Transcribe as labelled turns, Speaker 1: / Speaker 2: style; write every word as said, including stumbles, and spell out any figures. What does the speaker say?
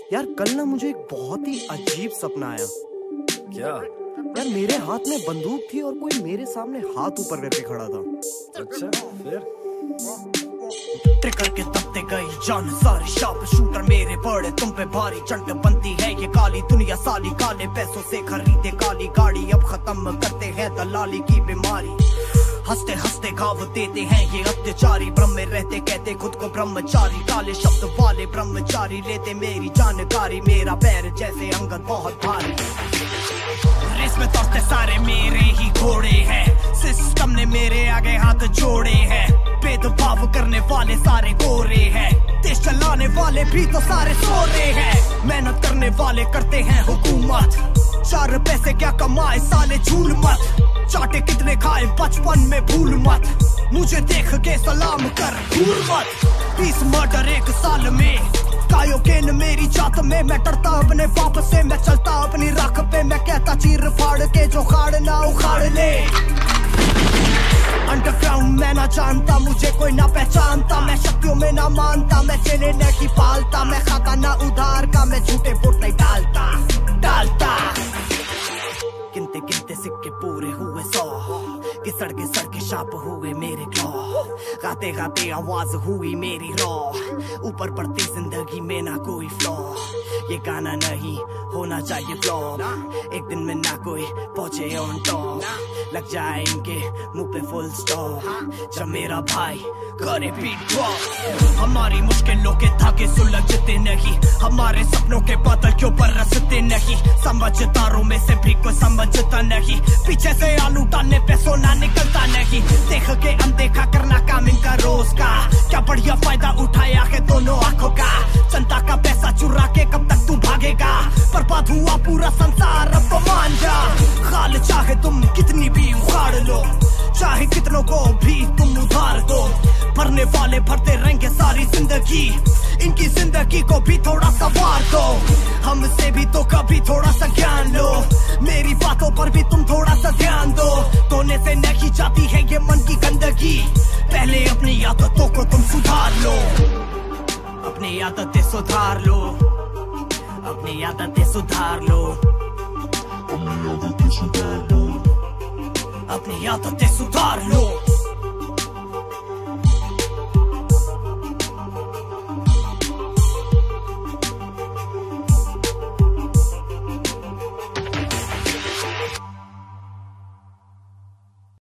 Speaker 1: यार कल ना मुझे एक बहुत ही अजीब सपना आया।
Speaker 2: क्या?
Speaker 1: यार मेरे हाथ में बंदूक थी और कोई मेरे सामने हाथ ऊपर करके खड़ा था।
Speaker 2: अच्छा, फिर?
Speaker 3: ट्रिगर के दबते गई जान सारी, शार्प शूटर मेरे बड़े तुम पे भारी। चंड बनती है ये काली दुनिया साली, काले पैसों से खरीदे काली गाड़ी। अब खत्म करते हैं दलाली की बीमारी, हंसते हंसते घाव देते हैं ये अत्याचारी। ब्रह्म में रहते कहते खुद को ब्रह्मचारी, काले शब्द वाले ब्रह्मचारी लेते मेरी जानकारी। मेरा पैर जैसे अंगद बहुत भारी, रेस में दौड़ते सारे मेरे ही घोड़े हैं। सिस्टम ने मेरे आगे हाथ जोड़े हैं, भेदभाव करने वाले सारे गोरे हैं। देश चलाने वाले भी तो सारे सो रहे हैं। मेहनत करने वाले करते हैं हुकूमत, चार पैसे क्या कमाए साले झूल मत। चाटे कितने खाए बचपन में भूल मत, मुझे देख के सलाम कर भूल मत। बीस मर्डर एक साल में, कायोकेन मेरी जात में। मैं डरता अपने बाप से, मैं चलता अपनी राख पे। मैं कहता चीर फाड़ के जो खाड़ ना उखाड़ ले। अंडरग्राउंड मैं ना जानता, मुझे कोई ना पहचानता। मैं शक्तियों में ना मानता, मैं चेले नहीं पालता। मैं खाता ना उधार का, मैं झूठे वोट नहीं डालता डालता। गिनते गिनते सिक्के पूरे हुए सौ, कि सड़के सड़के शाप हुए मेरे क्लॉ। गाते गाते आवाज हुई मेरी रॉ, ऊपर बढ़ती जिंदगी में ना कोई फ्लॉ। ये गाना नहीं होना चाहिए फ्लॉप, एक दिन में ना कोई पहुंचे ऑन टॉप। लग जाए इनके मुंह पे फुल स्टॉप जब मेरा भाई करे बीट ड्रॉप। हमारी मुश्किलों के धागे सुलझते नहीं, हमारे सपनों के बादल क्यों बरसते नहीं। समझदारों में से भी कोई समझता नहीं, पीछे से आलू डालने पे सोना निकलता नहीं। देख के अनदेखा करना काम इनका रोज का, क्या बढ़िया फायदा उठाया है दोनों आंखों का। जनता का पैसा चुरा के कब तक तू भागेगा, बर्बाद हुआ पूरा संसार अब तो मान जा। खाल चाहे तुम कितनी भी उखाड़ लो, चाहे कितनों को भी तुम उधार दो। भरने वाले भरते रहेंगे सारी जिंदगी, इनकी जिंदगी को भी थोड़ा सा वार दो। हमसे भी तो कभी थोड़ा सा ज्ञान लो, मेरी बातों पर भी तुम थोड़ा सा ध्यान दो। धोने से नहीं जाती है ये मन की गंदगी, पहले अपनी आदतों को तुम सुधार लो। अपनी आदतें सुधार लो, अपनी आदतें सुधार लो, अपनी आदतें सुधार लो, अपनी आदतें सुधार लो।